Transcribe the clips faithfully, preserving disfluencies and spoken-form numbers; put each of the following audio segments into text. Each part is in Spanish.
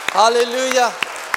Aleluya.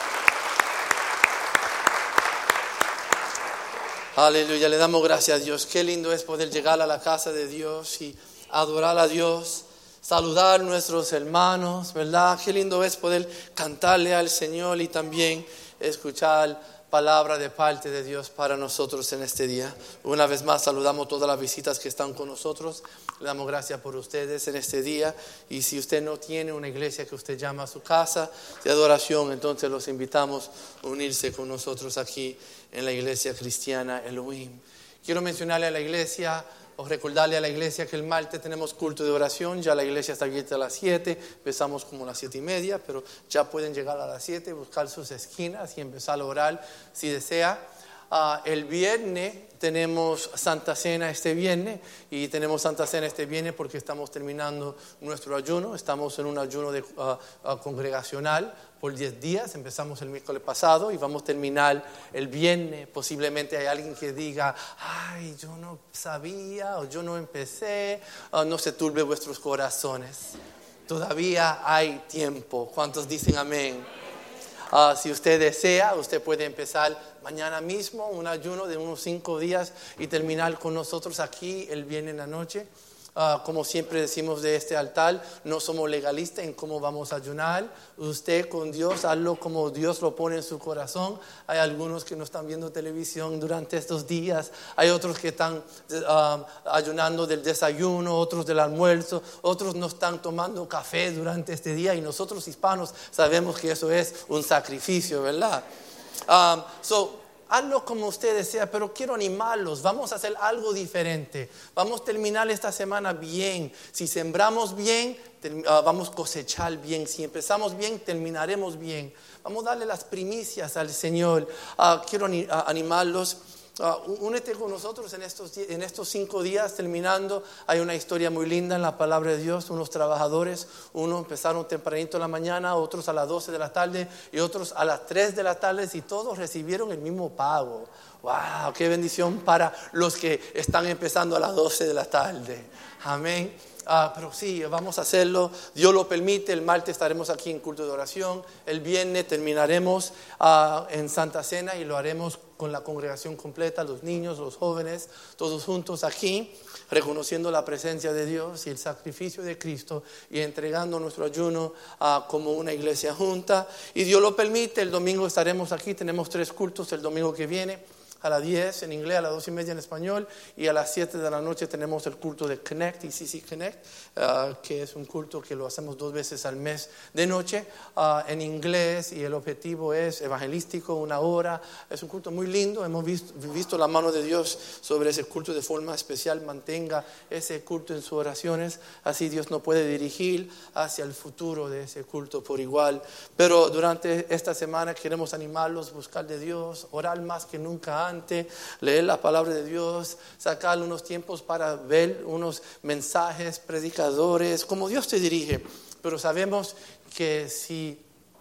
Aleluya, le damos gracias a Dios. Qué lindo es poder llegar a la casa de Dios y adorar a Dios, saludar a nuestros hermanos, ¿verdad? Qué lindo es poder cantarle al Señor y también escuchar palabra de parte de Dios para nosotros en este día. Una vez más saludamos todas las visitas que están con nosotros. Le damos gracias por ustedes en este día. Y si usted no tiene una iglesia que usted llama a su casa de adoración, entonces los invitamos a unirse con nosotros aquí en la iglesia cristiana Elohim. Quiero mencionarle a la iglesia o recordarle a la iglesia que el martes tenemos culto de oración. Ya la iglesia está abierta a las siete, empezamos como a las siete y media, pero ya pueden llegar a las siete, buscar sus esquinas y empezar a orar si desea. Uh, el viernes tenemos Santa Cena este viernes, y tenemos Santa Cena este viernes porque estamos terminando nuestro ayuno. Estamos en un ayuno de, uh, uh, congregacional por diez días. Empezamos el miércoles pasado y vamos a terminar el viernes. Posiblemente hay alguien que diga, ay, yo no sabía o yo no empecé. Uh, no se turbe vuestros corazones. Todavía hay tiempo. ¿Cuántos dicen amén? Uh, si usted desea, usted puede empezar mañana mismo un ayuno de unos cinco días y terminar con nosotros aquí el viernes en la noche. Uh, como siempre decimos de este altar, no somos legalistas en cómo vamos a ayunar. Usted con Dios, hazlo como Dios lo pone en su corazón. Hay algunos que no están viendo televisión durante estos días. Hay otros que están uh, ayunando del desayuno, otros del almuerzo. Otros no están tomando café durante este día. Y nosotros hispanos sabemos que eso es un sacrificio, ¿verdad? Um, so, hazlo como usted desea, pero quiero animarlos. Vamos a hacer algo diferente. Vamos a terminar esta semana bien. Si sembramos bien, uh, vamos a cosechar bien. Si empezamos bien, terminaremos bien. Vamos a darle las primicias al Señor. Uh, quiero ani- uh, animarlos. Uh, únete con nosotros en estos, en estos cinco días terminando. Hay una historia muy linda en la palabra de Dios. Unos trabajadores, unos empezaron tempranito en la mañana, otros a las doce de la tarde y otros a las tres de la tarde, y todos recibieron el mismo pago. ¡Wow! ¡Qué bendición para los que están empezando a las doce de la tarde! Amén. Uh, pero sí, vamos a hacerlo. Dios lo permite. El martes estaremos aquí en culto de oración. El viernes terminaremos uh, en Santa Cena y lo haremos con la congregación completa, los niños, los jóvenes, todos juntos aquí, reconociendo la presencia de Dios y el sacrificio de Cristo y entregando nuestro ayuno uh, como una iglesia junta. Y Dios lo permite, el domingo estaremos aquí. Tenemos tres cultos el domingo que viene. A las diez en inglés, a las dos y media en español, y a las siete de la noche tenemos el culto de Connect, I C C Connect, uh, que es un culto que lo hacemos dos veces al mes de noche, uh, en inglés, y el objetivo es evangelístico, una hora. Es un culto muy lindo. Hemos visto, visto la mano de Dios sobre ese culto de forma especial. Mantenga ese culto en sus oraciones, así Dios nos puede dirigir hacia el futuro de ese culto por igual. Pero durante esta semana queremos animarlos, buscar de Dios, orar más que nunca antes, leer la palabra de Dios, sacar unos tiempos para ver unos mensajes, predicadores, como Dios te dirige. Pero sabemos que si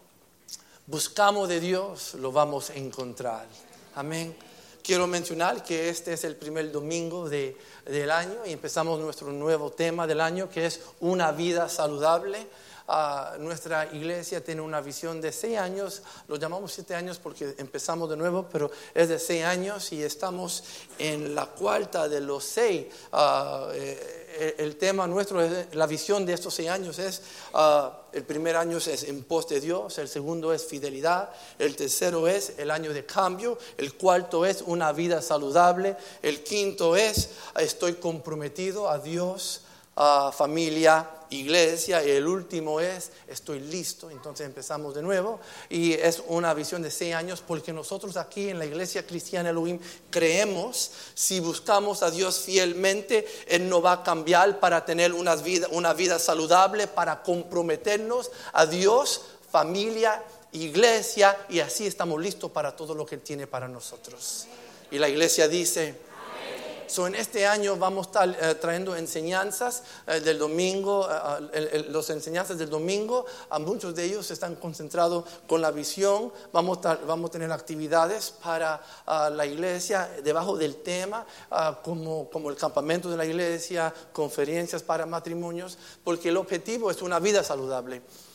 buscamos de Dios, lo vamos a encontrar. Amén. Quiero mencionar que este es el primer domingo de, del año y empezamos nuestro nuevo tema del año, que es una vida saludable. Uh, nuestra iglesia tiene una visión de seis años, lo llamamos siete años porque empezamos de nuevo, pero es de seis años y estamos en la cuarta de los seis. Uh, eh, el tema nuestro, es, la visión de estos seis años es, uh, el primer año es en pos de Dios, el segundo es fidelidad, el tercero es el año de cambio, el cuarto es una vida saludable, el quinto es estoy comprometido a Dios, a familia, iglesia, y el último es estoy listo. Entonces empezamos de nuevo y es una visión de seis años porque nosotros aquí en la iglesia cristiana Elohim creemos, si buscamos a Dios fielmente, Él nos va a cambiar para tener una vida, una vida saludable, para comprometernos a Dios, familia, iglesia, y así estamos listos para todo lo que Él tiene para nosotros. Y la iglesia dice: So, en este año vamos a estar uh, trayendo enseñanzas uh, del domingo, uh, el, el, los enseñanzas del domingo. A muchos de ellos están concentrados con la visión. Vamos a, tar, vamos a tener actividades para uh, la iglesia debajo del tema, uh, como, como el campamento de la iglesia, conferencias para matrimonios, porque el objetivo es una vida saludable.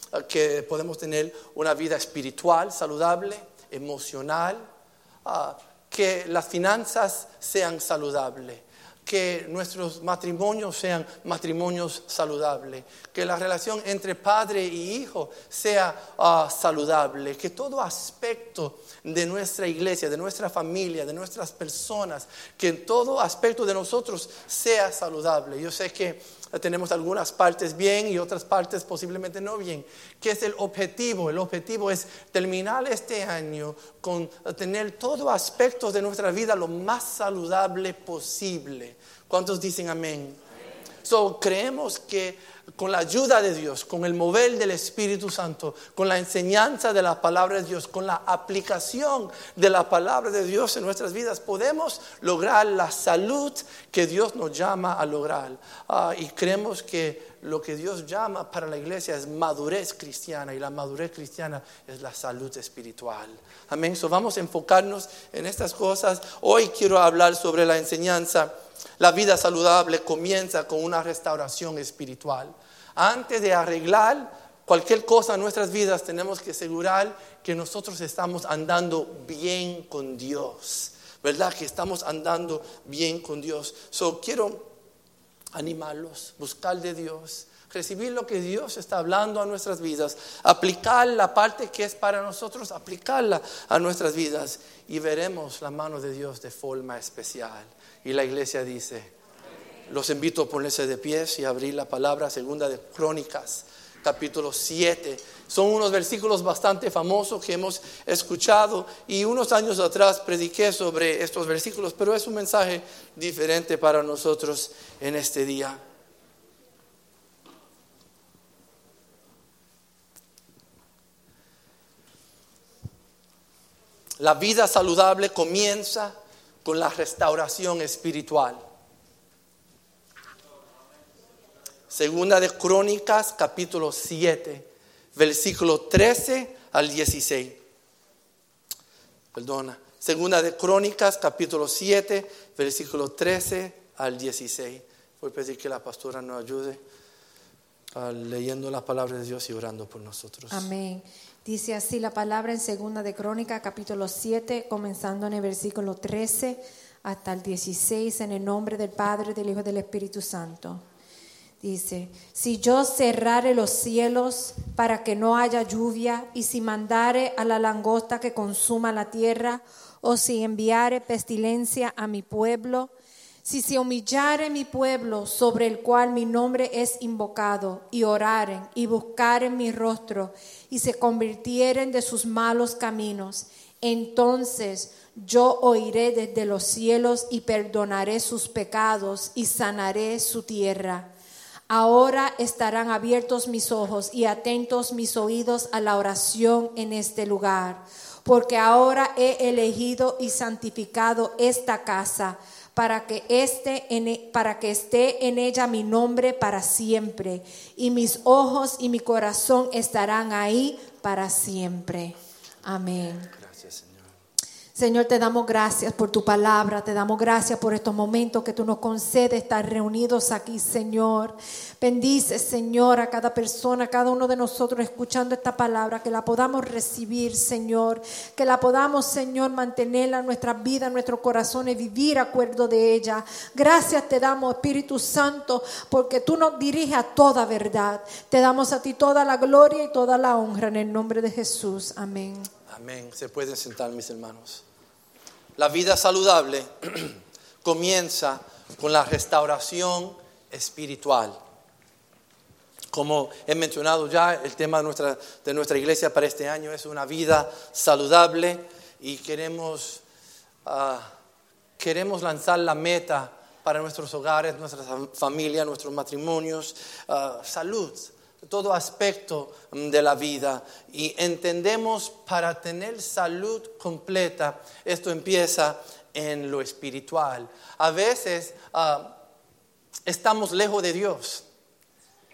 que podemos tener una vida espiritual saludable, emocional, uh, que las finanzas sean saludables, que nuestros matrimonios sean matrimonios saludables, que la relación entre padre y hijo sea uh, saludable, que todo aspecto de nuestra iglesia, de nuestra familia, de nuestras personas, que en todo aspecto de nosotros sea saludable. Yo sé que tenemos algunas partes bien y otras partes posiblemente no bien. ¿Qué es el objetivo? El objetivo es terminar este año con tener todo aspecto de nuestra vida lo más saludable posible. ¿Cuántos dicen amén? So, creemos que con la ayuda de Dios, con el mover del Espíritu Santo, con la enseñanza de la palabra de Dios, con la aplicación de la palabra de Dios en nuestras vidas, podemos lograr la salud que Dios nos llama a lograr. Uh, y creemos que lo que Dios llama para la iglesia es madurez cristiana, y la madurez cristiana es la salud espiritual. Amén. So, vamos a enfocarnos en estas cosas. Hoy quiero hablar sobre la enseñanza. La vida saludable comienza con una restauración espiritual. Antes de arreglar cualquier cosa en nuestras vidas, tenemos que asegurar que nosotros estamos andando bien con Dios, ¿verdad? Que estamos andando bien con Dios. So, quiero animarlos, buscar de Dios, recibir lo que Dios está hablando a nuestras vidas, aplicar la parte que es para nosotros, aplicarla a nuestras vidas, y veremos la mano de Dios de forma especial. Y la iglesia dice, los invito a ponerse de pies y abrir la palabra segunda de Crónicas, capítulo siete. Son unos versículos bastante famosos que hemos escuchado, y unos años atrás prediqué sobre estos versículos, pero es un mensaje diferente para nosotros en este día. La vida saludable comienza con la restauración espiritual. Segunda de Crónicas, capítulo siete, versículo trece al dieciséis. Perdona. Segunda de Crónicas, capítulo siete, versículo trece al dieciséis. Voy a pedir que la pastora nos ayude uh, leyendo la palabra de Dios y orando por nosotros. Amén. Dice así la palabra en Segunda de Crónicas, capítulo siete, comenzando en el versículo trece hasta el dieciséis, en el nombre del Padre, del Hijo y del Espíritu Santo. Dice, si yo cerrare los cielos para que no haya lluvia, y si mandare a la langosta que consuma la tierra, o si enviare pestilencia a mi pueblo, si se humillare mi pueblo sobre el cual mi nombre es invocado, y oraren y buscaren mi rostro, y se convirtieren de sus malos caminos, entonces yo oiré desde los cielos y perdonaré sus pecados y sanaré su tierra. Ahora estarán abiertos mis ojos y atentos mis oídos a la oración en este lugar, porque ahora he elegido y santificado esta casa, para que esté en, para que esté en ella mi nombre para siempre, y mis ojos y mi corazón estarán ahí para siempre. Amén. Gracias, Señor. Señor, te damos gracias por tu palabra, te damos gracias por estos momentos que tú nos concedes estar reunidos aquí, Señor. Bendice, Señor, a cada persona, a cada uno de nosotros escuchando esta palabra, que la podamos recibir, Señor, que la podamos, Señor, mantenerla en nuestras vidas, en nuestros corazones, vivir acuerdo de ella. Gracias te damos, Espíritu Santo, porque tú nos diriges a toda verdad. Te damos a ti toda la gloria y toda la honra en el nombre de Jesús. Amén. Amén. Se pueden sentar, mis hermanos. La vida saludable comienza con la restauración espiritual. Como he mencionado ya, el tema de nuestra, de nuestra iglesia para este año es una vida saludable, y queremos, uh, queremos lanzar la meta para nuestros hogares, nuestras familias, nuestros matrimonios, uh, salud. Todo aspecto de la vida, y entendemos para tener salud completa, esto empieza en lo espiritual. A veces uh, estamos lejos de Dios,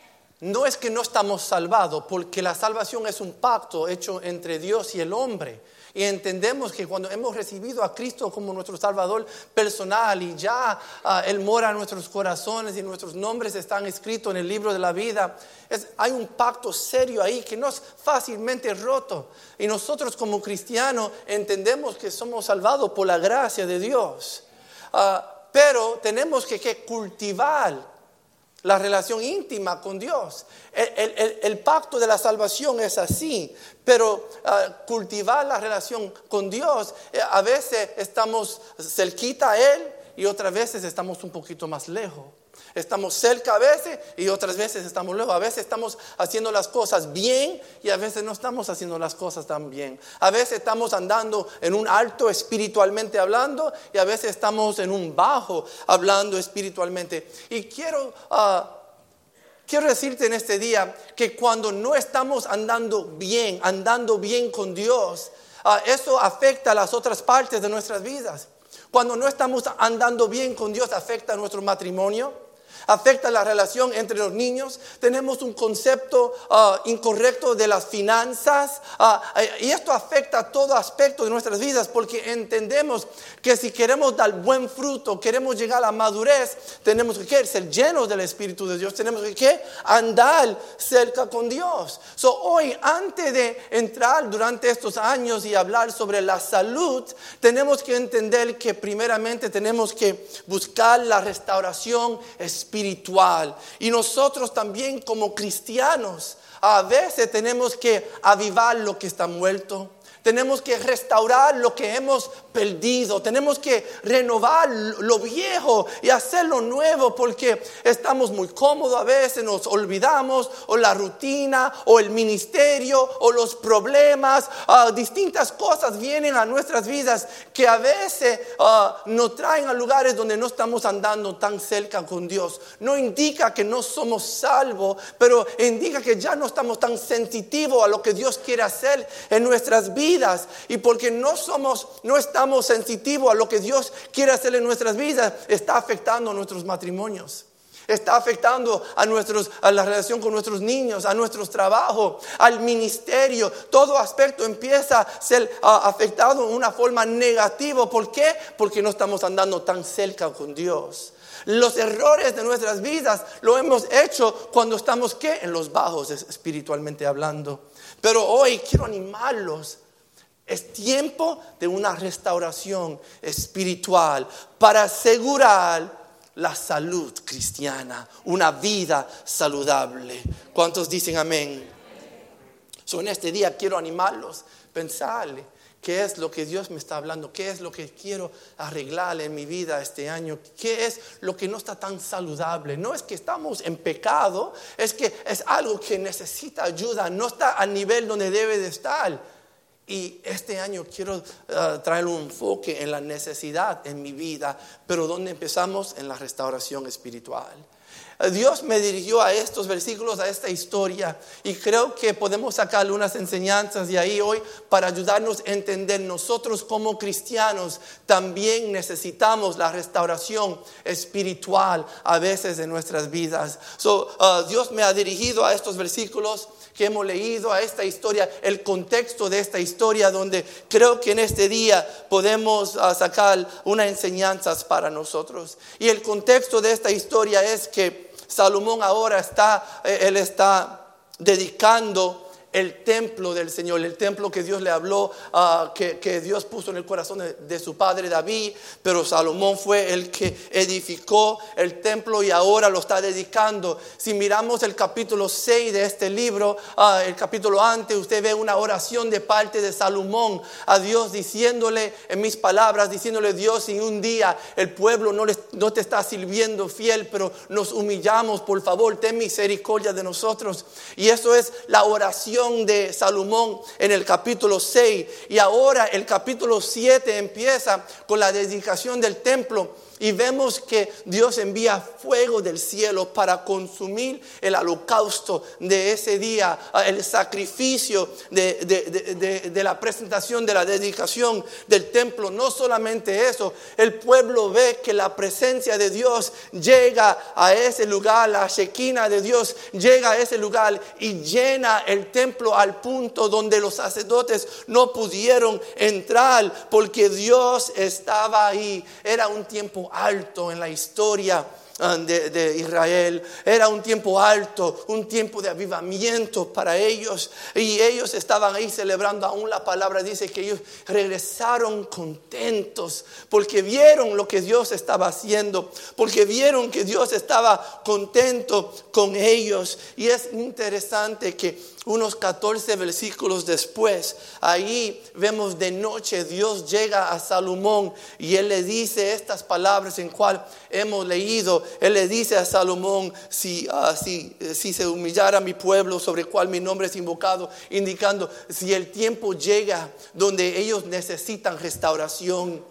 no es que no estamos salvados, porque la salvación es un pacto hecho entre Dios y el hombre. Y entendemos que cuando hemos recibido a Cristo como nuestro Salvador personal y ya uh, Él mora en nuestros corazones y nuestros nombres están escritos en el libro de la vida, es, hay un pacto serio ahí que no es fácilmente roto. Y nosotros como cristianos entendemos que somos salvados por la gracia de Dios. Uh, pero tenemos que, que cultivar la relación íntima con Dios. El, el, el pacto de la salvación es así, pero uh, cultivar la relación con Dios, eh, a veces estamos cerquita a Él y otras veces estamos un poquito más lejos. Estamos cerca a veces y otras veces estamos lejos. A veces estamos haciendo las cosas bien y a veces no estamos haciendo las cosas tan bien. A veces estamos andando en un alto espiritualmente hablando y a veces estamos en un bajo hablando espiritualmente. Y quiero, uh, quiero decirte en este día que cuando no estamos andando bien, andando bien con Dios, uh, eso afecta a las otras partes de nuestras vidas. Cuando no estamos andando bien con Dios, afecta a nuestro matrimonio, afecta la relación entre los niños. Tenemos un concepto uh, incorrecto de las finanzas uh, y esto afecta a todo aspecto de nuestras vidas, porque entendemos que si queremos dar buen fruto, queremos llegar a la madurez, tenemos que ser llenos del Espíritu de Dios, tenemos que andar cerca con Dios. So, hoy, antes de entrar durante estos años y hablar sobre la salud, tenemos que entender que primeramente tenemos que buscar la restauración espiritual. espiritual. Y nosotros también como cristianos a veces tenemos que avivar lo que está muerto. Tenemos que restaurar lo que hemos perdido. Tenemos que renovar lo viejo y hacerlo nuevo, porque estamos muy cómodos a veces, nos olvidamos, o la rutina, o el ministerio, o los problemas, uh, distintas cosas vienen a nuestras vidas que a veces uh, nos traen a lugares donde no estamos andando tan cerca con Dios. No indica que no somos salvos, pero indica que ya no estamos tan sensitivos a lo que Dios quiere hacer en nuestras vidas. Y porque no somos, no estamos sensitivos a lo que Dios quiere hacer en nuestras vidas, está afectando a nuestros matrimonios, está afectando a, nuestros, a la relación con nuestros niños, a nuestros trabajos, al ministerio. Todo aspecto empieza a ser uh, afectado de una forma negativa. ¿Por qué? Porque no estamos andando tan cerca con Dios. Los errores de nuestras vidas lo hemos hecho cuando estamos ¿qué? En los bajos espiritualmente hablando. Pero hoy quiero animarlos. Es tiempo de una restauración espiritual para asegurar la salud cristiana, una vida saludable. ¿Cuántos dicen amén? So, en este día quiero animarlos, pensarle qué es lo que Dios me está hablando, qué es lo que quiero arreglar en mi vida este año, qué es lo que no está tan saludable. No es que estamos en pecado, es que es algo que necesita ayuda, no está al nivel donde debe de estar. Y este año quiero uh, traer un enfoque en la necesidad en mi vida, pero ¿dónde empezamos? En la restauración espiritual. Dios me dirigió a estos versículos, a esta historia, y creo que podemos sacar unas enseñanzas de ahí hoy para ayudarnos a entender. Nosotros como cristianos también necesitamos la restauración espiritual a veces en nuestras vidas. So, uh, Dios me ha dirigido a estos versículos que hemos leído, a esta historia, el contexto de esta historia, donde creo que en este día podemos uh, sacar unas enseñanzas para nosotros. Y el contexto de esta historia es que Salomón ahora está, eh, él está dedicando el templo del Señor, el templo que Dios le habló, uh, que, que Dios puso en el corazón de, de su padre David, pero Salomón fue el que edificó el templo y ahora lo está dedicando. Si miramos el capítulo seis de este libro, uh, el capítulo antes, usted ve una oración de parte de Salomón a Dios, diciéndole, en mis palabras, diciéndole: Dios, si un día el pueblo no, les, no te está sirviendo fiel, pero nos humillamos, por favor, ten misericordia de nosotros. Y eso es la oración de Salomón en el capítulo seis. Y ahora el capítulo siete empieza con la dedicación del templo. Y vemos que Dios envía fuego del cielo para consumir el holocausto de ese día, el sacrificio de, de, de, de, de la presentación, de la dedicación del templo. No solamente eso, el pueblo ve que la presencia de Dios llega a ese lugar, la Shekinah de Dios llega a ese lugar y llena el templo al punto donde los sacerdotes no pudieron entrar porque Dios estaba ahí. Era un tiempo alto en la historia de, de Israel. Era un tiempo alto, un tiempo de avivamiento para ellos. Y ellos estaban ahí celebrando. Aún la palabra dice que ellos regresaron contentos porque vieron lo que Dios estaba haciendo, porque vieron que Dios estaba contento con ellos. Y es interesante que unos catorce versículos después, ahí vemos de noche Dios llega a Salomón y él le dice estas palabras en cual hemos leído. Él le dice a Salomón: si, uh, si, si se humillara mi pueblo sobre el cual mi nombre es invocado, indicando si el tiempo llega donde ellos necesitan restauración,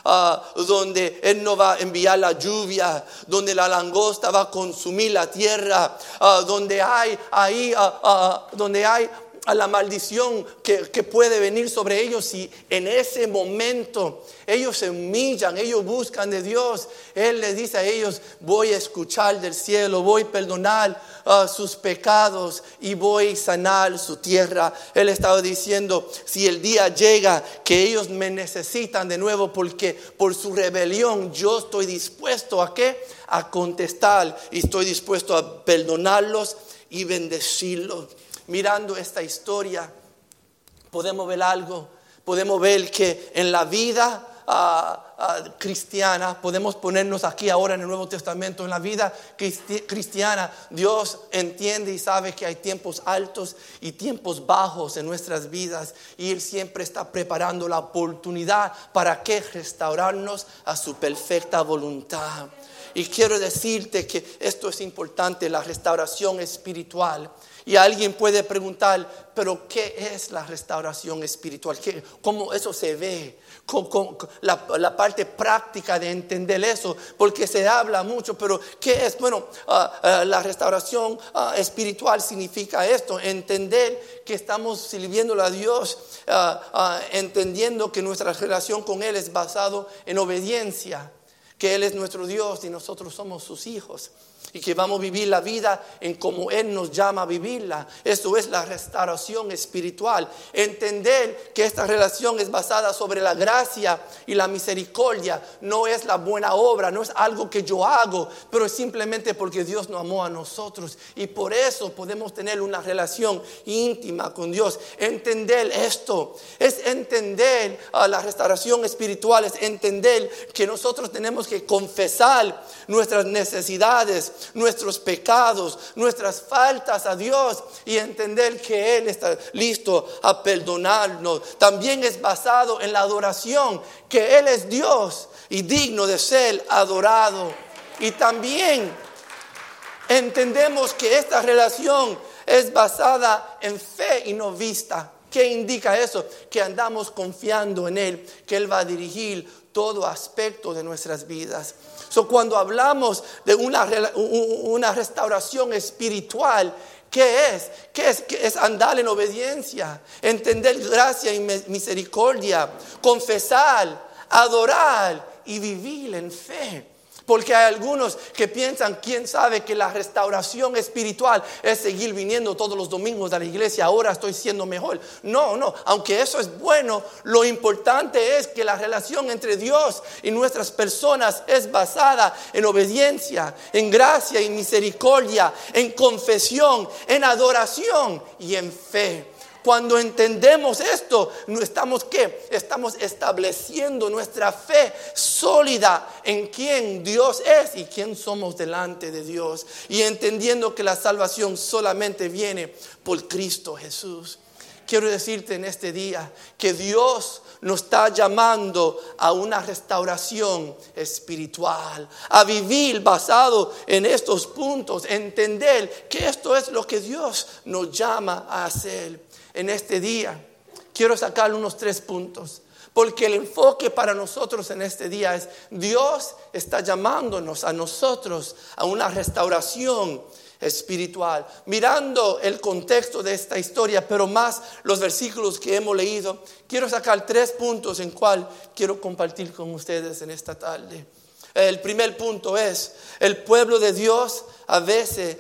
Uh, donde Él no va a enviar la lluvia, donde la langosta va a consumir la tierra, uh, donde hay ahí, uh, uh, donde hay a la maldición que, que puede venir sobre ellos. Y en ese momento ellos se humillan, ellos buscan de Dios. Él les dice a ellos: voy a escuchar del cielo, voy a perdonar uh, sus pecados y voy a sanar su tierra. Él estaba diciendo: si el día llega que ellos me necesitan de nuevo porque por su rebelión, yo estoy dispuesto a ¿qué? A contestar, y estoy dispuesto a perdonarlos y bendecirlos. Mirando esta historia, podemos ver algo. Podemos ver que en la vida uh, uh, cristiana, podemos ponernos aquí ahora en el Nuevo Testamento, en la vida cristi- cristiana, Dios entiende y sabe que hay tiempos altos y tiempos bajos en nuestras vidas. Y Él siempre está preparando la oportunidad para que restaurarnos a su perfecta voluntad. Y quiero decirte que esto es importante, la restauración espiritual. Y alguien puede preguntar: ¿pero qué es la restauración espiritual? ¿Qué, ¿Cómo eso se ve? Con, con, con la, la parte práctica de entender eso, porque se habla mucho, pero ¿qué es? Bueno, uh, uh, la restauración uh, espiritual significa esto: entender que estamos sirviéndole a Dios, uh, uh, entendiendo que nuestra relación con Él es basado en obediencia, que Él es nuestro Dios y nosotros somos sus hijos, y que vamos a vivir la vida en como Él nos llama a vivirla. Eso es la restauración espiritual. Entender que esta relación es basada sobre la gracia y la misericordia. No es la buena obra, no es algo que yo hago, pero es simplemente porque Dios nos amó a nosotros. Y por eso podemos tener una relación íntima con Dios. Entender esto es entender uh, la restauración espiritual, es entender que nosotros tenemos que confesar nuestras necesidades, nuestros pecados, nuestras faltas a Dios, y entender que Él está listo a perdonarnos. También es basado en la adoración, que Él es Dios y digno de ser adorado. Y también entendemos que esta relación es basada en fe y no vista. ¿Qué indica eso? Que andamos confiando en Él, que Él va a dirigir todo aspecto de nuestras vidas. So, cuando hablamos de una, una restauración espiritual, ¿qué es? ¿Qué es? ¿Qué es andar en obediencia? Entender gracia y misericordia, confesar, adorar y vivir en fe. Porque hay algunos que piensan, quién sabe, que la restauración espiritual es seguir viniendo todos los domingos a la iglesia. Ahora estoy siendo mejor. No, no, aunque eso es bueno, lo importante es que la relación entre Dios y nuestras personas es basada en obediencia, en gracia y misericordia, en confesión, en adoración y en fe. Cuando entendemos esto, estamos ¿qué? Estamos estableciendo nuestra fe sólida en quién Dios es y quién somos delante de Dios, y entendiendo que la salvación solamente viene por Cristo Jesús. Quiero decirte en este día que Dios nos está llamando a una restauración espiritual, a vivir basado en estos puntos, entender que esto es lo que Dios nos llama a hacer. En este día quiero sacar unos tres puntos Porque el enfoque para nosotros en este día es: Dios está llamándonos a nosotros a una restauración espiritual. Mirando el contexto de esta historia, pero más los versículos que hemos leído, quiero sacar tres puntos en cual quiero compartir con ustedes en esta tarde. El primer punto es: el pueblo de Dios a veces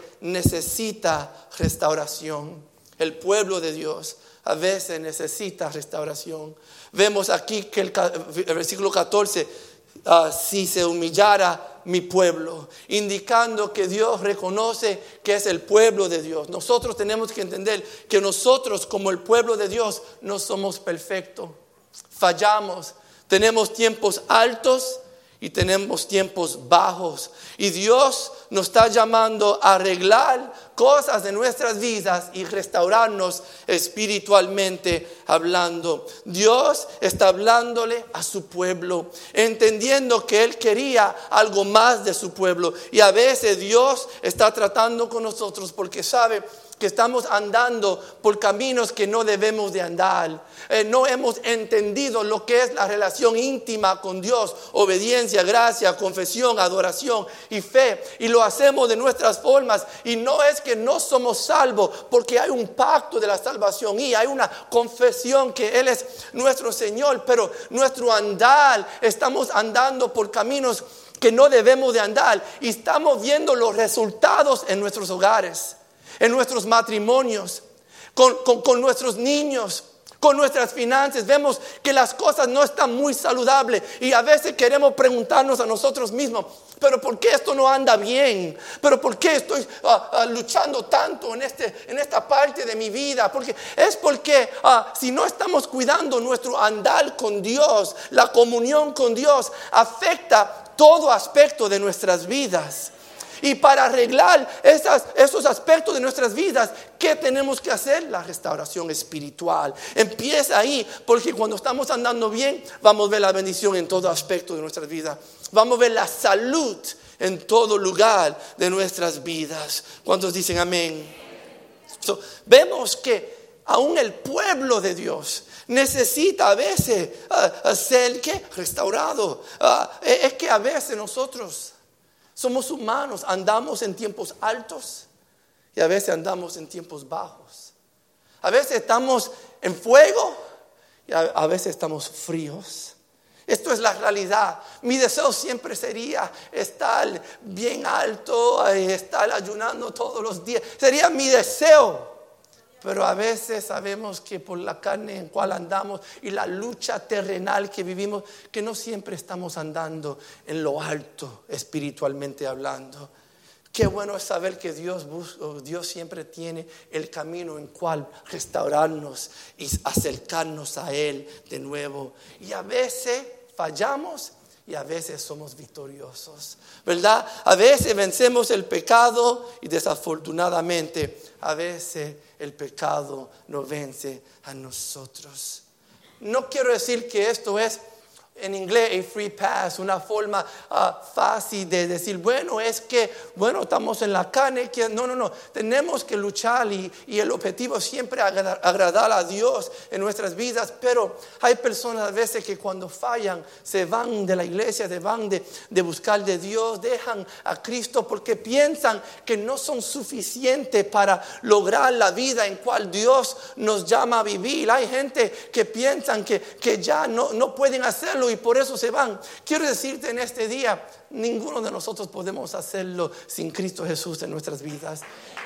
necesita restauración. El pueblo de Dios a veces necesita restauración. Vemos aquí que el, el versículo catorce, uh, si se humillara mi pueblo, indicando que Dios reconoce que es el pueblo de Dios. Nosotros tenemos que entender que nosotros, como el pueblo de Dios, no somos perfectos. Fallamos, tenemos tiempos altos y tenemos tiempos bajos, y Dios nos está llamando a arreglar cosas de nuestras vidas y restaurarnos espiritualmente hablando. Dios está hablándole a su pueblo, entendiendo que Él quería algo más de su pueblo, y a veces Dios está tratando con nosotros porque sabe que estamos andando por caminos que no debemos de andar. Eh, no hemos entendido lo que es la relación íntima con Dios: obediencia, gracia, confesión, adoración y fe. Y lo hacemos de nuestras formas. Y no es que no somos salvos, porque hay un pacto de la salvación y hay una confesión que Él es nuestro Señor. Pero nuestro andar, estamos andando por caminos que no debemos de andar. Y estamos viendo los resultados en nuestros hogares, en nuestros matrimonios, con, con, con nuestros niños, con nuestras finanzas. Vemos que las cosas no están muy saludables, y a veces queremos preguntarnos a nosotros mismos: pero ¿por qué esto no anda bien? ¿Pero por qué estoy uh, uh, luchando tanto en, este, en esta parte de mi vida? Porque es porque uh, si no estamos cuidando nuestro andar con Dios, la comunión con Dios afecta todo aspecto de nuestras vidas. Y para arreglar esas, esos aspectos de nuestras vidas, ¿qué tenemos que hacer? La restauración espiritual empieza ahí, porque cuando estamos andando bien, vamos a ver la bendición en todo aspecto de nuestras vidas. Vamos a ver la salud en todo lugar de nuestras vidas. ¿Cuántos dicen amén? So, vemos que aún el pueblo de Dios necesita a veces uh, ser ¿qué? restaurado. Uh, es que a veces nosotros somos humanos, andamos en tiempos altos y a veces andamos en tiempos bajos. A veces estamos en fuego y a, a veces estamos fríos. Esto es la realidad. Mi deseo siempre sería estar bien alto, estar ayunando todos los días. Sería mi deseo. Pero a veces sabemos que por la carne en cual andamos y la lucha terrenal que vivimos, que no siempre estamos andando en lo alto espiritualmente hablando. Qué bueno es saber que Dios busca, Dios siempre tiene el camino en cual restaurarnos y acercarnos a Él de nuevo. Y a veces fallamos y a veces somos victoriosos, ¿verdad? A veces vencemos el pecado y desafortunadamente a veces el pecado nos vence a nosotros. No quiero decir que esto es, en inglés, a free pass, una forma uh, fácil de decir, bueno, es que, bueno, estamos en la carne. Que, no, no, no, tenemos que luchar y, y el objetivo siempre es agradar, agradar a Dios en nuestras vidas. Pero hay personas a veces que cuando fallan se van de la iglesia, se van de, de buscar de Dios, dejan a Cristo porque piensan que no son suficientes para lograr la vida en cual Dios nos llama a vivir. Hay gente que piensan que, que ya no, no pueden hacerlo y por eso se van. Quiero decirte en este día, ninguno de nosotros podemos hacerlo sin Cristo Jesús en nuestras vidas.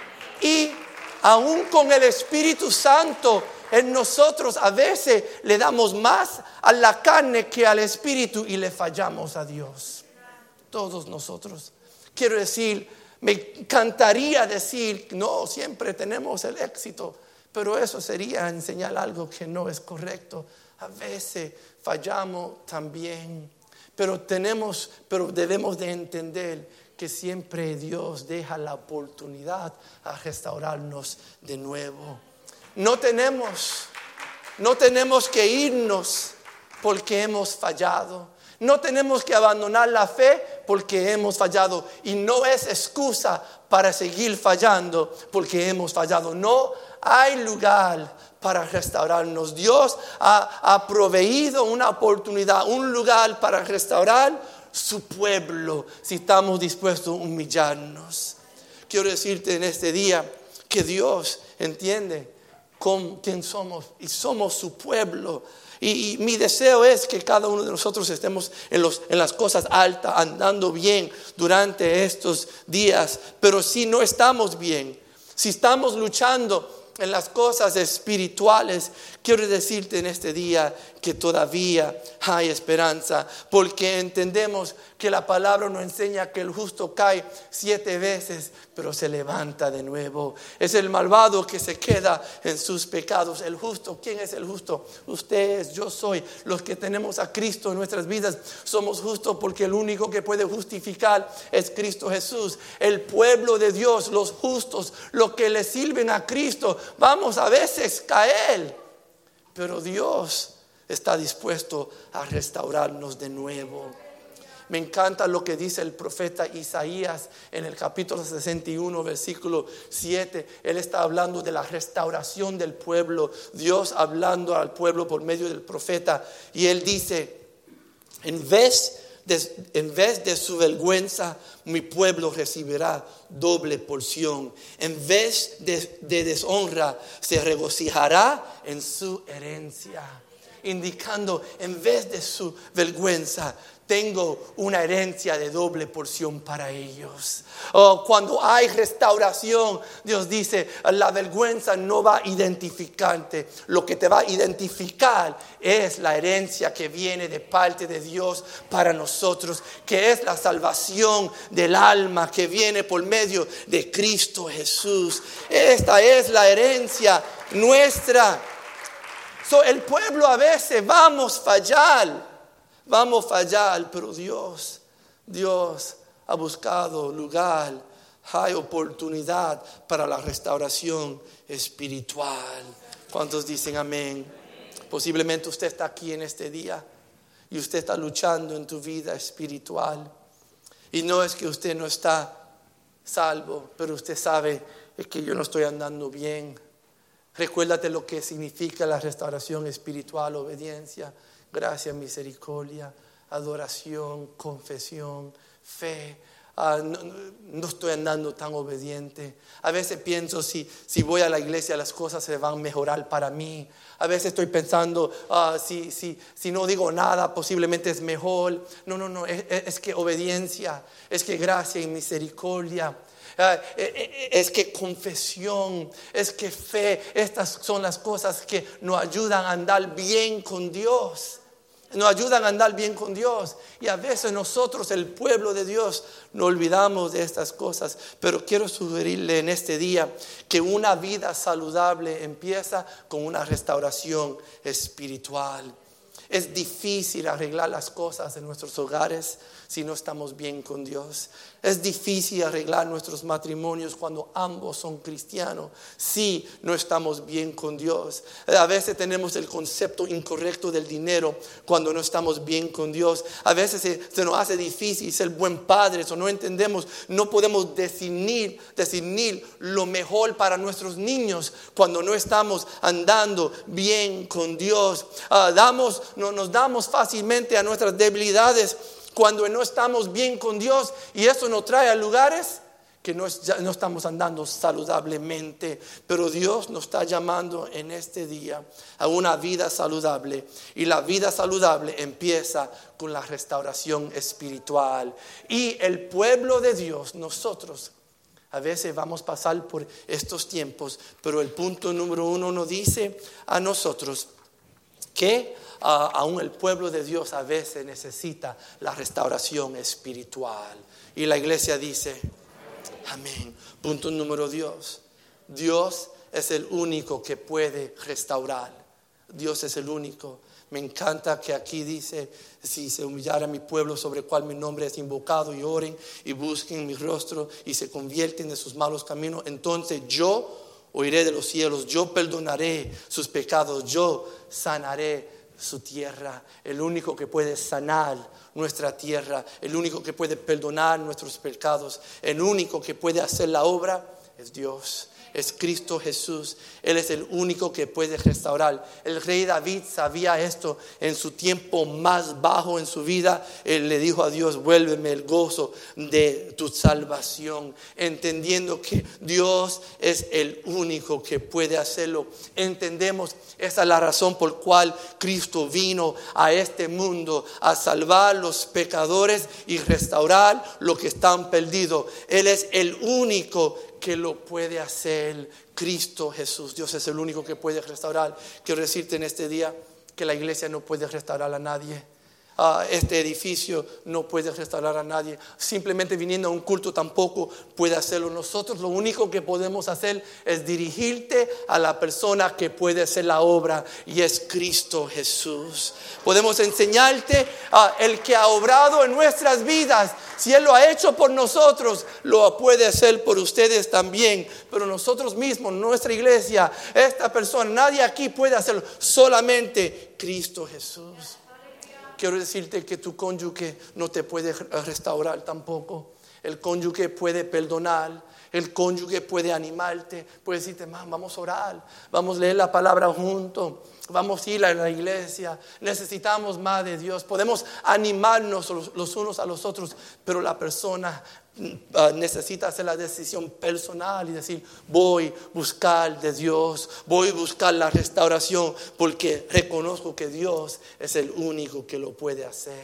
Y aún con el Espíritu Santo en nosotros, a veces le damos más a la carne que al Espíritu y le fallamos a Dios. Todos nosotros. Quiero decir, me encantaría decir, no, siempre tenemos el éxito, pero eso sería enseñar algo que no es correcto. A veces fallamos también, pero tenemos, pero debemos de entender que siempre Dios deja la oportunidad a restaurarnos de nuevo. No tenemos, no tenemos que irnos porque hemos fallado. No tenemos que abandonar la fe porque hemos fallado. Y no es excusa para seguir fallando porque hemos fallado. No hay lugar para restaurarnos. Dios ha, ha proveído una oportunidad, un lugar para restaurar su pueblo, si estamos dispuestos a humillarnos. Quiero decirte en este día que Dios entiende con quién somos y somos su pueblo. Y, y mi deseo es que cada uno de nosotros estemos en, los, en las cosas altas, andando bien durante estos días. Pero si no estamos bien, si estamos luchando en las cosas espirituales, quiero decirte en este día que todavía hay esperanza, porque entendemos que la palabra nos enseña que el justo cae siete veces, pero se levanta de nuevo. Es el malvado que se queda en sus pecados. El justo, ¿quién es el justo? Usted es, yo soy. Los que tenemos a Cristo en nuestras vidas somos justos, porque el único que puede justificar es Cristo Jesús. El pueblo de Dios, los justos, los que le sirven a Cristo, vamos a veces caer, pero Dios está dispuesto a restaurarnos de nuevo. Me encanta lo que dice el profeta Isaías en el capítulo sesenta y uno, versículo siete. Él está hablando de la restauración del pueblo, Dios hablando al pueblo por medio del profeta. Y él dice: en vez de, en vez de su vergüenza, mi pueblo recibirá doble porción. En vez de, de deshonra, se regocijará en su herencia. Indicando, en vez de su vergüenza, tengo una herencia de doble porción para ellos. Oh, cuando hay restauración, Dios dice, la vergüenza no va a identificarte. Lo que te va a identificar es la herencia que viene de parte de Dios para nosotros, que es la salvación del alma que viene por medio de Cristo Jesús. Esta es la herencia nuestra. So, el pueblo a veces vamos a fallar. Vamos a fallar, pero Dios, Dios ha buscado lugar, hay oportunidad para la restauración espiritual. ¿Cuántos dicen amén? Posiblemente usted está aquí en este día y usted está luchando en tu vida espiritual. Y no es que usted no está salvo, pero usted sabe es que yo no estoy andando bien. Recuérdate lo que significa la restauración espiritual: obediencia, gracia, misericordia, adoración, confesión, fe. Uh, no, no estoy andando tan obediente. A veces pienso si, si voy a la iglesia las cosas se van a mejorar para mí. A veces estoy pensando uh, si, si, si no digo nada posiblemente es mejor. No, no, no, es, es que obediencia, es que gracia y misericordia. Uh, es que confesión, es que fe. Estas son las cosas que nos ayudan a andar bien con Dios. Nos ayudan a andar bien con Dios. Y a veces nosotros, el pueblo de Dios, nos olvidamos de estas cosas. Pero quiero sugerirle en este día que una vida saludable empieza con una restauración espiritual. Es difícil arreglar las cosas en nuestros hogares si no estamos bien con Dios. Es difícil arreglar nuestros matrimonios cuando ambos son cristianos si no estamos bien con Dios. A veces tenemos el concepto incorrecto del dinero cuando no estamos bien con Dios. A veces se, se nos hace difícil ser buen padres o no entendemos, no podemos discernir, discernir lo mejor para nuestros niños cuando no estamos andando bien con Dios. Uh, damos, no, nos damos fácilmente a nuestras debilidades cuando no estamos bien con Dios, y eso nos trae a lugares que no, es, no estamos andando saludablemente. Pero Dios nos está llamando en este día a una vida saludable, y la vida saludable empieza con la restauración espiritual. Y el pueblo de Dios, nosotros a veces vamos a pasar por estos tiempos, pero el punto número uno nos dice a nosotros que Uh, aún el pueblo de Dios a veces necesita la restauración espiritual. Y la iglesia dice amén. Punto número dos: Dios es el único que puede restaurar. Dios es el único. Me encanta que aquí dice: si se humillara mi pueblo sobre el cual mi nombre es invocado, y oren y busquen mi rostro y se convierten de sus malos caminos, entonces yo oiré de los cielos, yo perdonaré sus pecados, yo sanaré su tierra. El único que puede sanar nuestra tierra, el único que puede perdonar nuestros pecados, el único que puede hacer la obra es Dios. es Cristo Jesús. Él es el único que puede restaurar. El rey David sabía esto en su tiempo más bajo en su vida. Él le dijo a Dios: vuélveme el gozo de tu salvación, entendiendo que Dios es el único que puede hacerlo. Entendemos, esa es la razón por cual Cristo vino a este mundo, a salvar los pecadores y restaurar lo que están perdidos. Él es el único que lo puede hacer, Cristo Jesús. Dios es el único que puede restaurar. Quiero decirte en este día que la iglesia no puede restaurar a nadie. Uh, este edificio no puede restaurar a nadie. Simplemente viniendo a un culto tampoco puede hacerlo. Nosotros lo único que podemos hacer es dirigirte a la persona que puede hacer la obra, y es Cristo Jesús. Podemos enseñarte uh, el que ha obrado en nuestras vidas. Si Él lo ha hecho por nosotros, lo puede hacer por ustedes también. Pero nosotros mismos, nuestra iglesia, esta persona, nadie aquí puede hacerlo, solamente Cristo Jesús. Quiero decirte que tu cónyuge no te puede restaurar tampoco. El cónyuge puede perdonar, el cónyuge puede animarte, puede decirte: mamá, vamos a orar, vamos a leer la palabra juntos, vamos a ir a la iglesia, necesitamos más de Dios. Podemos animarnos los, los unos a los otros, pero la persona Uh, necesita hacer la decisión personal y decir: voy a buscar de Dios, voy a buscar la restauración, porque reconozco que Dios es el único que lo puede hacer.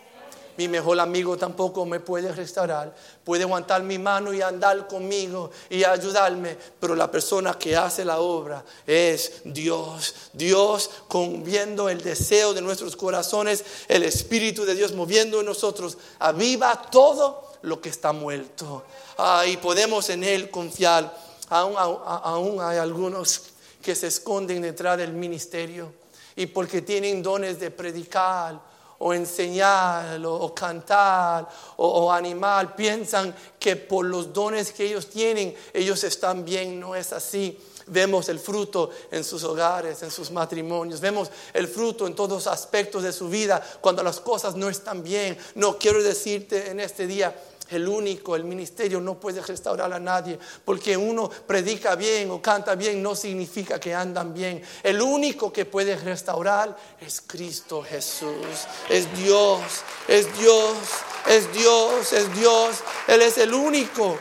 Mi mejor amigo tampoco me puede restaurar, puede aguantar mi mano y andar conmigo y ayudarme, pero la persona que hace la obra es Dios. Dios, con viendo el deseo de nuestros corazones, el Espíritu de Dios moviendo en nosotros, aviva todo lo que está muerto. Ah, y podemos en Él confiar. Aún, aún, aún hay algunos que se esconden detrás del ministerio, y porque tienen dones de predicar o enseñar o, o cantar o, o animar, piensan que por los dones que ellos tienen ellos están bien. No es así. Vemos el fruto en sus hogares, en sus matrimonios. Vemos el fruto en todos los aspectos de su vida cuando las cosas no están bien. No quiero decirte en este día: el único, el ministerio no puede restaurar a nadie. Porque uno predica bien o canta bien no significa que andan bien. El único que puede restaurar es Cristo Jesús. Es Dios, es Dios, es Dios, es Dios. Él es el único.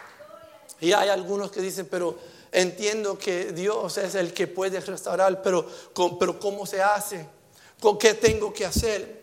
Y hay algunos que dicen: pero entiendo que Dios es el que puede restaurar, pero, pero ¿cómo se hace? ¿Qué tengo que hacer?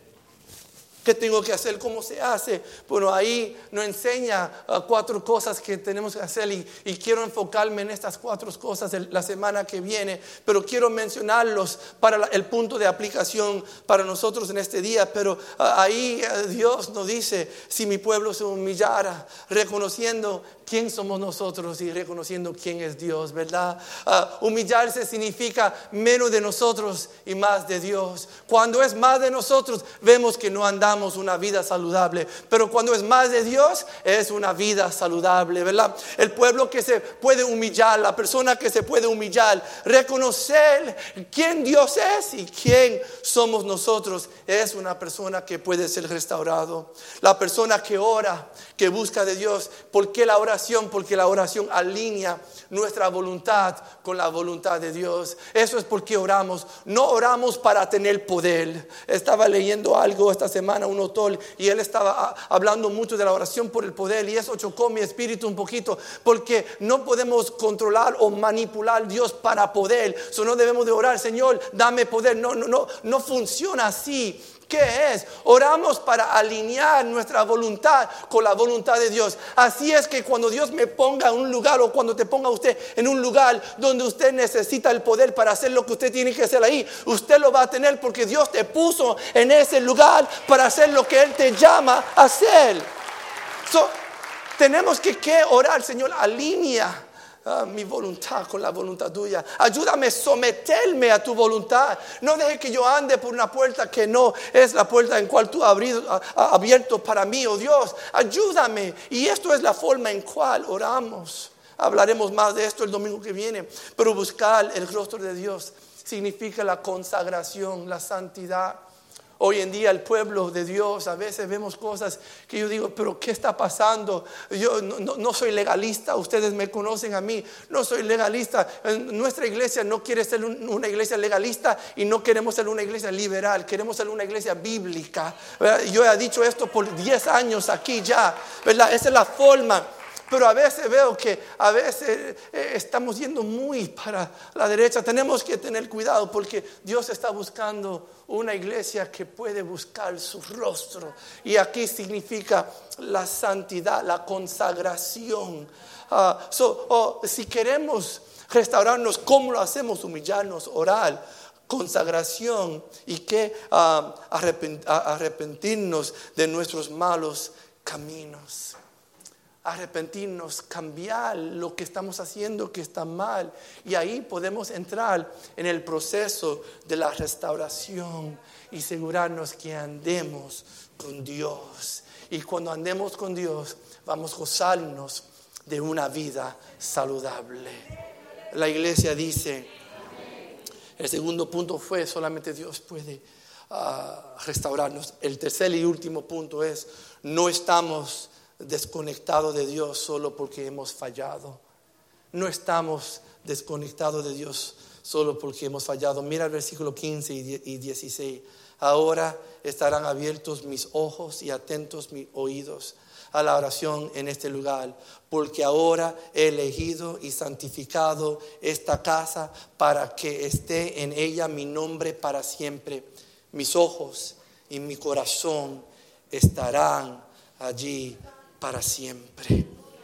¿Qué tengo que hacer? ¿Cómo se hace? Bueno, ahí nos enseña uh, cuatro cosas que tenemos que hacer, y, y quiero enfocarme en estas cuatro cosas el, la semana que viene, pero quiero mencionarlos para la, el punto de aplicación para nosotros en este día. Pero uh, ahí uh, Dios nos dice: si mi pueblo se humillara, reconociendo quién somos nosotros y reconociendo quién es Dios, ¿verdad? Uh, humillarse significa menos de nosotros y más de Dios. Cuando es más de nosotros, vemos que no andamos una vida saludable, pero cuando es más de Dios, es una vida saludable, ¿verdad? El pueblo que se puede humillar, la persona que se puede humillar, reconocer quién Dios es y quién somos nosotros, es una persona que puede ser restaurado. La persona que ora, que busca de Dios. ¿Por qué la oración? Porque la oración alinea nuestra voluntad con la voluntad de Dios. Eso es porque oramos. No oramos para tener poder. Estaba leyendo algo esta semana, un autor, y él estaba hablando mucho de la oración por el poder, y eso chocó mi espíritu un poquito, porque no podemos controlar o manipular a Dios para poder. So, no debemos de orar: Señor, dame poder. No, no, no, no funciona así. ¿Qué es? Oramos para alinear nuestra voluntad con la voluntad de Dios. Así es que cuando Dios me ponga en un lugar, o cuando te ponga usted en un lugar donde usted necesita el poder para hacer lo que usted tiene que hacer ahí, usted lo va a tener porque Dios te puso en ese lugar para hacer lo que Él te llama a hacer. So, tenemos que, que orar: Señor, alinea Ah, mi voluntad con la voluntad tuya. Ayúdame a someterme a tu voluntad. No deje que yo ande por una puerta que no es la puerta en cual tú has abierto para mí, oh Dios. Ayúdame. Y esto es la forma en cual oramos. Hablaremos más de esto el domingo que viene. Pero buscar el rostro de Dios significa la consagración, la santidad. Hoy en día el pueblo de Dios, a veces vemos cosas que yo digo, pero ¿qué está pasando? Yo no, no, no soy legalista, ustedes me conocen a mí, no soy legalista. Nuestra iglesia no quiere ser un, una iglesia legalista y no queremos ser una iglesia liberal, queremos ser una iglesia bíblica, ¿verdad? Yo he dicho esto por diez años aquí ya, ¿verdad? Esa es la forma. Pero a veces veo que a veces eh, estamos yendo muy para la derecha. Tenemos que tener cuidado porque Dios está buscando una iglesia que puede buscar su rostro. Y aquí significa la santidad, la consagración. Uh, so, oh, si queremos restaurarnos, ¿cómo lo hacemos? Humillarnos, orar, consagración y que uh, arrepent- arrepentirnos de nuestros malos caminos. Arrepentirnos, cambiar lo que estamos haciendo que está mal, y ahí podemos entrar en el proceso de la restauración y asegurarnos que andemos con Dios. Y cuando andemos con Dios vamos a gozarnos de una vida saludable. La iglesia dice, el segundo punto fue solamente Dios puede uh, restaurarnos. El tercer y último punto es, no estamos desconectados de Dios solo porque hemos fallado. No estamos desconectados de Dios solo porque hemos fallado. Mira el versículo quince y dieciséis. Ahora estarán abiertos mis ojos y atentos mis oídos a la oración en este lugar, porque ahora he elegido y santificado esta casa para que esté en ella mi nombre para siempre. Mis ojos y mi corazón estarán allí para siempre.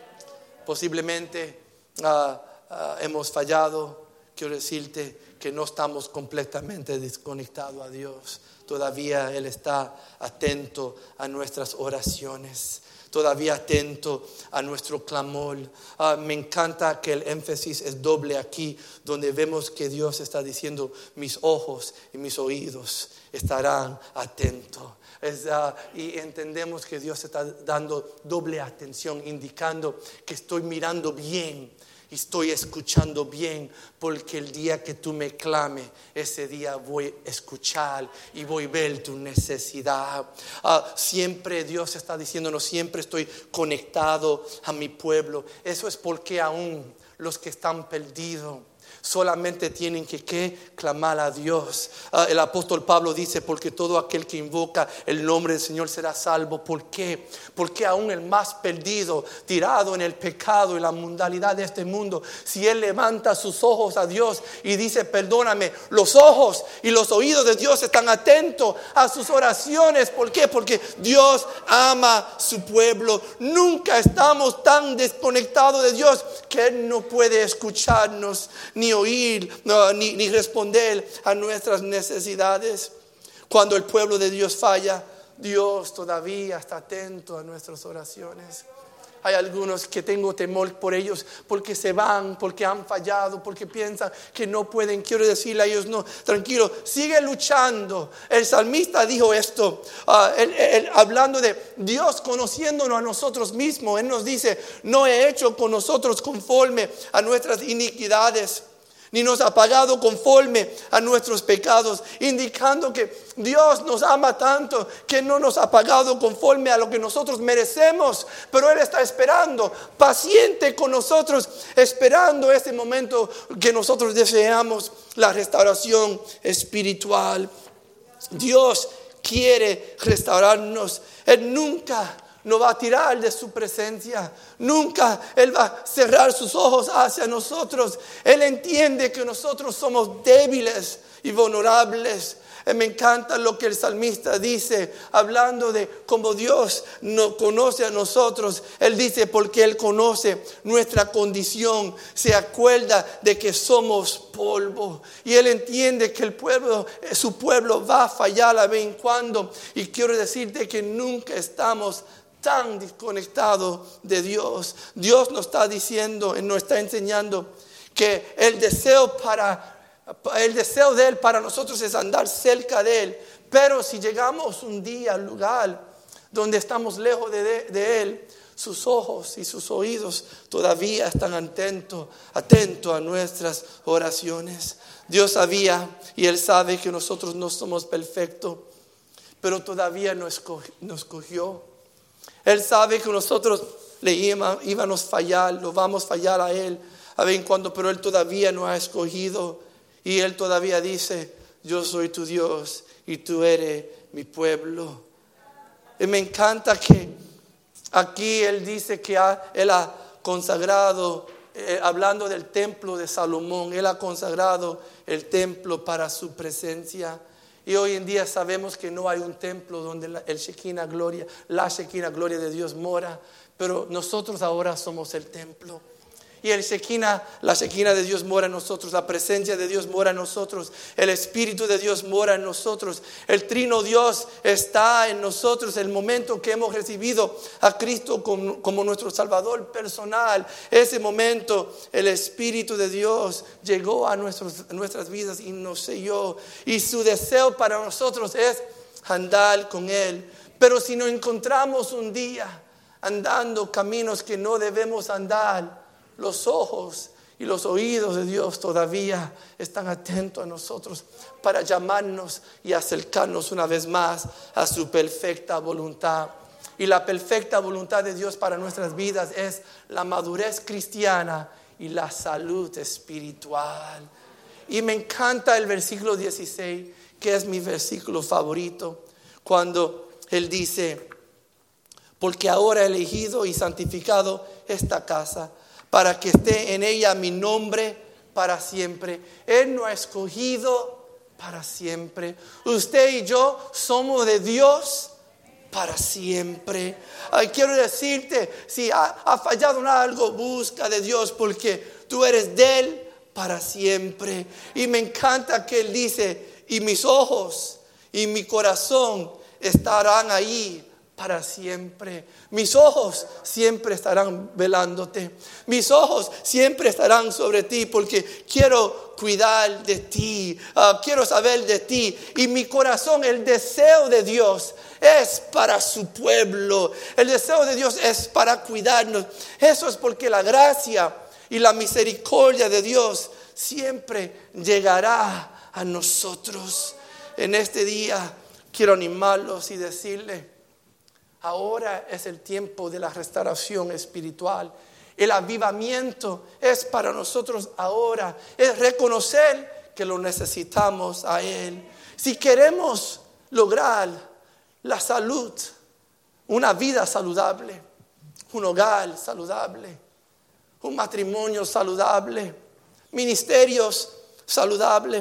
Posiblemente uh, uh, hemos fallado. Quiero decirte que no estamos completamente desconectados a Dios. Todavía Él está atento a nuestras oraciones, todavía atento a nuestro clamor. Uh, me encanta que el énfasis es doble aquí, donde vemos que Dios está diciendo, mis ojos y mis oídos estarán atentos. Es, uh, y entendemos que Dios está dando doble atención, indicando que estoy mirando bien y estoy escuchando bien, porque el día que tú me clames, ese día voy a escuchar y voy a ver tu necesidad. Uh, siempre Dios está diciéndonos, siempre estoy conectado a mi pueblo. Eso es porque aún los que están perdidos solamente tienen que, que clamar a Dios. Uh, el apóstol Pablo dice, porque todo aquel que invoca el nombre del Señor será salvo. ¿Por qué? Porque aún el más perdido, tirado en el pecado y la mundanalidad de este mundo, si él levanta sus ojos a Dios y dice, perdóname, los ojos y los oídos de Dios están atentos a sus oraciones. ¿Por qué? Porque Dios ama a su pueblo. Nunca estamos tan desconectados de Dios que Él no puede escucharnos ni oír, no, ni, ni responder a nuestras necesidades. Cuando el pueblo de Dios falla, Dios todavía está atento a nuestras oraciones. Hay algunos que tengo temor por ellos porque se van, porque han fallado, porque piensan que no pueden. Quiero decirle a ellos, no, tranquilo, sigue luchando. El salmista dijo esto, uh, él, él, hablando de Dios conociéndonos a nosotros mismos. Él nos dice, no he hecho con nosotros conforme a nuestras iniquidades, ni nos ha pagado conforme a nuestros pecados, indicando que Dios nos ama tanto que no nos ha pagado conforme a lo que nosotros merecemos, pero Él está esperando, paciente con nosotros, esperando ese momento que nosotros deseamos, la restauración espiritual. Dios quiere restaurarnos. Él nunca nos va a tirar de su presencia. Nunca Él va a cerrar sus ojos hacia nosotros. Él entiende que nosotros somos débiles y vulnerables. Me encanta lo que el salmista dice, hablando de cómo Dios nos conoce a nosotros. Él dice, porque Él conoce nuestra condición, se acuerda de que somos polvo. Y Él entiende que el pueblo, su pueblo va a fallar a vez en cuando. Y quiero decirte que nunca estamos tan desconectados de Dios. Dios nos está diciendo, nos está enseñando que el deseo para El deseo de Él para nosotros es andar cerca de Él. Pero si llegamos un día al lugar donde estamos lejos de, de, de Él, sus ojos y sus oídos todavía están atentos, atentos a nuestras oraciones. Dios sabía y Él sabe que nosotros no somos perfectos, pero todavía no escogió, no escogió. Él sabe que nosotros le íbamos a fallar, lo vamos a fallar a Él a ver cuando, pero Él todavía no ha escogido. Y Él todavía dice, yo soy tu Dios y tú eres mi pueblo. Y me encanta que aquí Él dice que ha, Él ha consagrado, eh, hablando del templo de Salomón, Él ha consagrado el templo para su presencia. Y hoy en día sabemos que no hay un templo donde la, el Shekinah gloria, la Shekinah gloria de Dios mora, pero nosotros ahora somos el templo. Y el Shekinah, la Shekinah de Dios mora en nosotros, la presencia de Dios mora en nosotros, el Espíritu de Dios mora en nosotros, el Trino Dios está en nosotros. El momento que hemos recibido a Cristo como, como nuestro Salvador personal, ese momento el Espíritu de Dios llegó a, nuestros, a nuestras vidas y nos selló. Y su deseo para nosotros es andar con Él. Pero si nos encontramos un día andando caminos que no debemos andar, los ojos y los oídos de Dios todavía están atentos a nosotros para llamarnos y acercarnos una vez más a su perfecta voluntad. Y la perfecta voluntad de Dios para nuestras vidas es la madurez cristiana y la salud espiritual. Y me encanta el versículo dieciséis, que es mi versículo favorito, cuando Él dice, porque ahora he elegido y santificado esta casa, para que esté en ella mi nombre para siempre. Él nos ha escogido para siempre. Usted y yo somos de Dios para siempre. Ay, quiero decirte, si ha, ha fallado en algo, busca de Dios, porque tú eres de Él para siempre. Y me encanta que Él dice, y mis ojos y mi corazón estarán ahí para siempre. Mis ojos siempre estarán velándote. Mis ojos siempre estarán sobre ti, porque quiero cuidar de ti, uh, quiero saber de ti. Y mi corazón, el deseo de Dios es para su pueblo. El deseo de Dios es para cuidarnos. Eso es porque la gracia y la misericordia de Dios siempre llegará a nosotros. En este día quiero animarlos y decirle, ahora es el tiempo de la restauración espiritual. El avivamiento es para nosotros ahora. Es reconocer que lo necesitamos a Él. Si queremos lograr la salud, una vida saludable, un hogar saludable, un matrimonio saludable, ministerios saludables,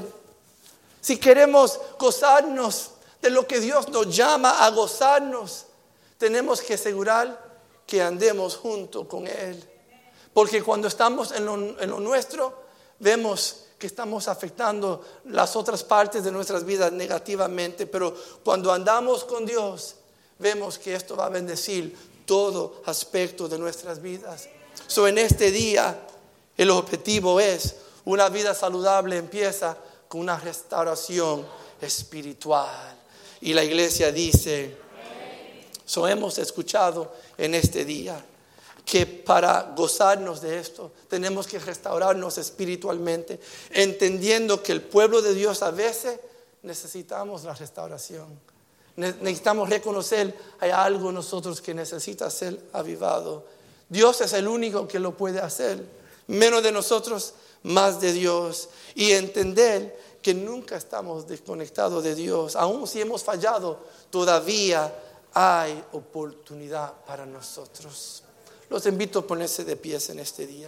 si queremos gozarnos de lo que Dios nos llama a gozarnos, tenemos que asegurar que andemos junto con Él. Porque cuando estamos en lo, en lo nuestro, vemos que estamos afectando las otras partes de nuestras vidas negativamente. Pero cuando andamos con Dios, vemos que esto va a bendecir todo aspecto de nuestras vidas. So, en este día, el objetivo es una vida saludable. Empieza con una restauración espiritual. Y la iglesia dice, so, hemos escuchado en este día que para gozarnos de esto tenemos que restaurarnos espiritualmente, entendiendo que el pueblo de Dios a veces necesitamos la restauración. Necesitamos reconocer hay algo en nosotros que necesita ser avivado. Dios es el único que lo puede hacer, menos de nosotros, más de Dios. Y entender que nunca estamos desconectados de Dios, aun si hemos fallado, todavía hay oportunidad para nosotros. Los invito a ponerse de pies en este día.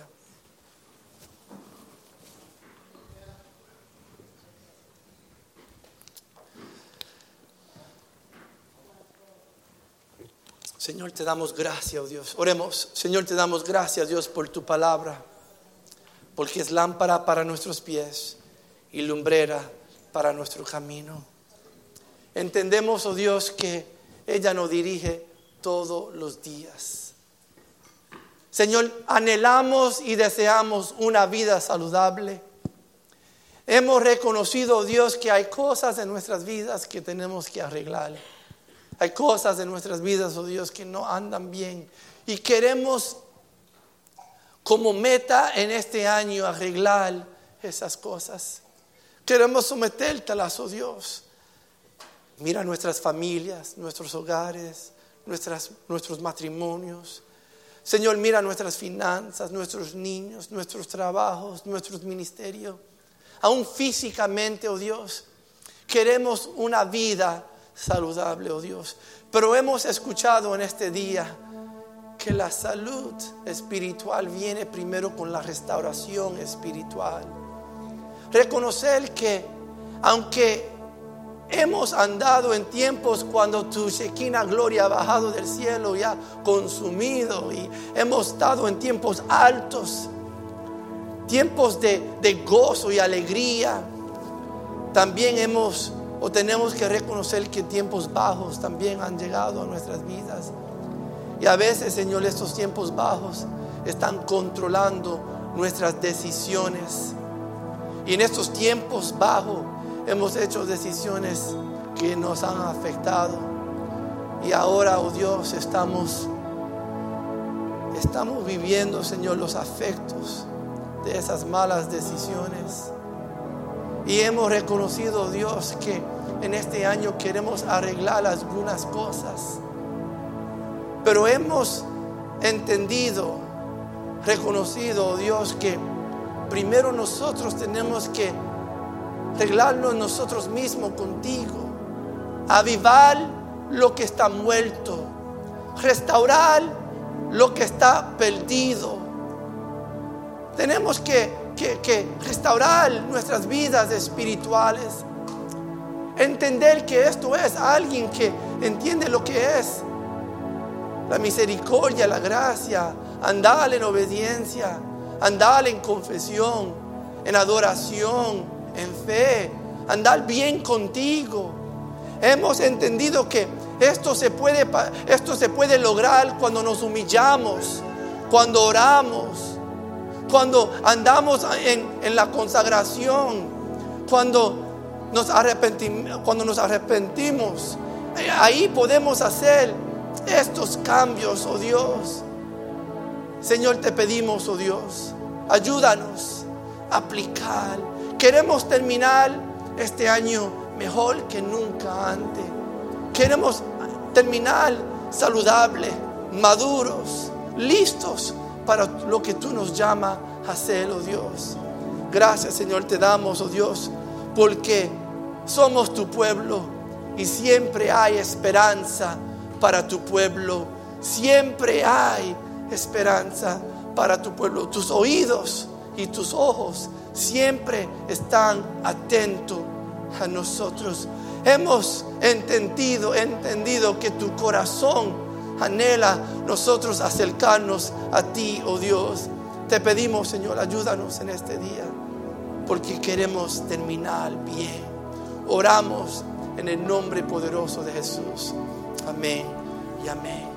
Señor, te damos gracias, oh Dios. Oremos. Señor, te damos gracias, Dios, por tu palabra, porque es lámpara para nuestros pies y lumbrera para nuestro camino. Entendemos, oh Dios, que ella nos dirige todos los días. Señor, anhelamos y deseamos una vida saludable. Hemos reconocido, oh Dios, que hay cosas en nuestras vidas que tenemos que arreglar. Hay cosas en nuestras vidas, oh Dios, que no andan bien. Y queremos, como meta en este año, arreglar esas cosas. Queremos sometértelas, oh Dios. Mira nuestras familias, nuestros hogares, nuestras, nuestros matrimonios. Señor, mira nuestras finanzas, nuestros niños, nuestros trabajos, nuestros ministerios. Aún físicamente, oh Dios, queremos una vida saludable, oh Dios. Pero hemos escuchado en este día que la salud espiritual viene primero con la restauración espiritual. Reconocer que aunque hemos andado en tiempos cuando tu Shekinah gloria ha bajado del cielo y ha consumido, y hemos estado en tiempos altos, tiempos de, de gozo y alegría, también hemos o tenemos que reconocer que tiempos bajos también han llegado a nuestras vidas. Y a veces, Señor, estos tiempos bajos están controlando nuestras decisiones. Y en estos tiempos bajos hemos hecho decisiones que nos han afectado. Y ahora, oh Dios, estamos, estamos viviendo, Señor, los afectos de esas malas decisiones. Y hemos reconocido, oh Dios, que en este año queremos arreglar algunas cosas. Pero hemos entendido, reconocido, oh Dios, que primero nosotros tenemos que arreglarnos nosotros mismos contigo, avivar lo que está muerto, restaurar lo que está perdido. Tenemos que, que, que restaurar nuestras vidas espirituales, entender que esto es alguien que entiende lo que es la misericordia, la gracia, andar en obediencia, andar en confesión, en adoración, en fe, andar bien contigo. Hemos entendido que esto se puede, esto se puede lograr cuando nos humillamos, cuando oramos, cuando andamos en, en la consagración, cuando nos arrepentimos, cuando nos arrepentimos. Ahí podemos hacer estos cambios, oh Dios. Señor, te pedimos, oh Dios, ayúdanos a aplicar. Queremos terminar este año mejor que nunca antes. Queremos terminar saludables, maduros, listos para lo que tú nos llamas a hacer, oh Dios. Gracias, Señor, te damos, oh Dios, porque somos tu pueblo y siempre hay esperanza para tu pueblo. Siempre hay esperanza para tu pueblo. Tus oídos y tus ojos siempre están atentos a nosotros. Hemos entendido, entendido que tu corazón anhela nosotros acercarnos a ti, oh Dios. Te pedimos, Señor, ayúdanos en este día, porque queremos terminar bien. Oramos en el nombre poderoso de Jesús. Amén y amén.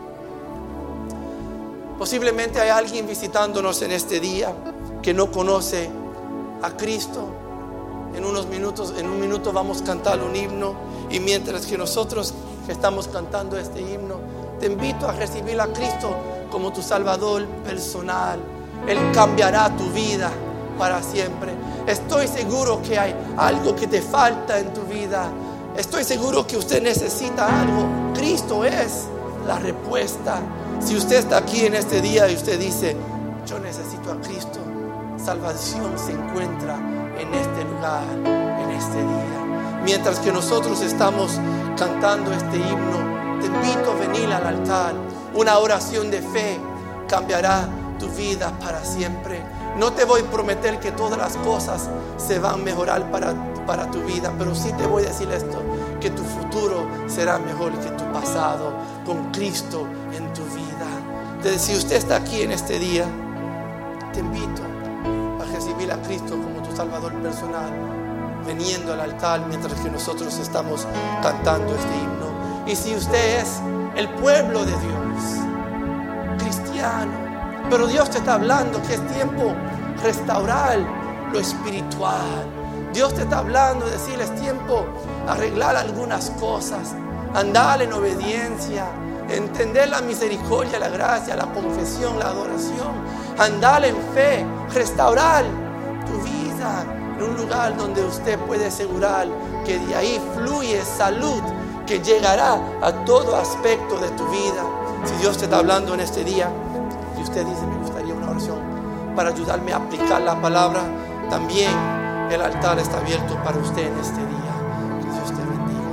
Posiblemente hay alguien visitándonos en este día que no conoce a Cristo. En unos minutos, en un minuto vamos a cantar un himno, y mientras que nosotros estamos cantando este himno, te invito a recibir a Cristo como tu Salvador personal. Él cambiará tu vida para siempre. Estoy seguro que hay algo que te falta en tu vida. Estoy seguro que usted necesita algo. Cristo es la respuesta. Si usted está aquí en este día y usted dice: yo necesito a Cristo, salvación se encuentra en este lugar, en este día. Mientras que nosotros estamos cantando este himno, te invito a venir al altar. Una oración de fe cambiará tu vida para siempre. No te voy a prometer que todas las cosas se van a mejorar para, para tu vida, pero sí te voy a decir esto, que tu futuro será mejor que tu pasado con Cristo en tu vida. Entonces, si usted está aquí en este día, te invito a recibir a Cristo como tu Salvador personal, veniendo al altar mientras que nosotros estamos cantando este himno. Y si usted es el pueblo de Dios, cristiano, pero Dios te está hablando que es tiempo restaurar lo espiritual. Dios te está hablando de decir: es tiempo arreglar algunas cosas, andar en obediencia, entender la misericordia, la gracia, la confesión, la adoración, andar en fe, restaurar tu vida en un lugar donde usted puede asegurar que de ahí fluye salud que llegará a todo aspecto de tu vida. Si Dios te está hablando en este día y usted dice, me gustaría una oración para ayudarme a aplicar la palabra, también el altar está abierto para usted en este día. Que Dios te bendiga.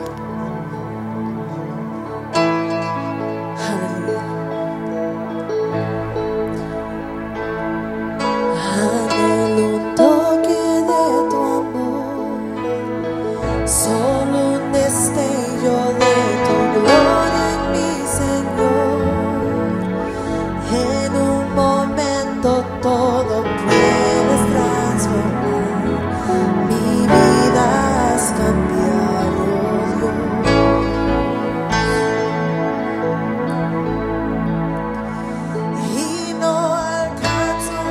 Anhelo un toque de tu amor, solo un destello de tu gloria en mi Señor. En un momento todo puedes transformar, mi vida has cambiado, Dios, y no alcanzo a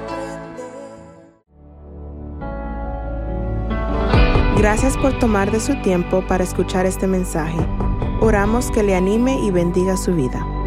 comprender. Gracias por tomar de su tiempo para escuchar este mensaje. Oramos que le anime y bendiga su vida.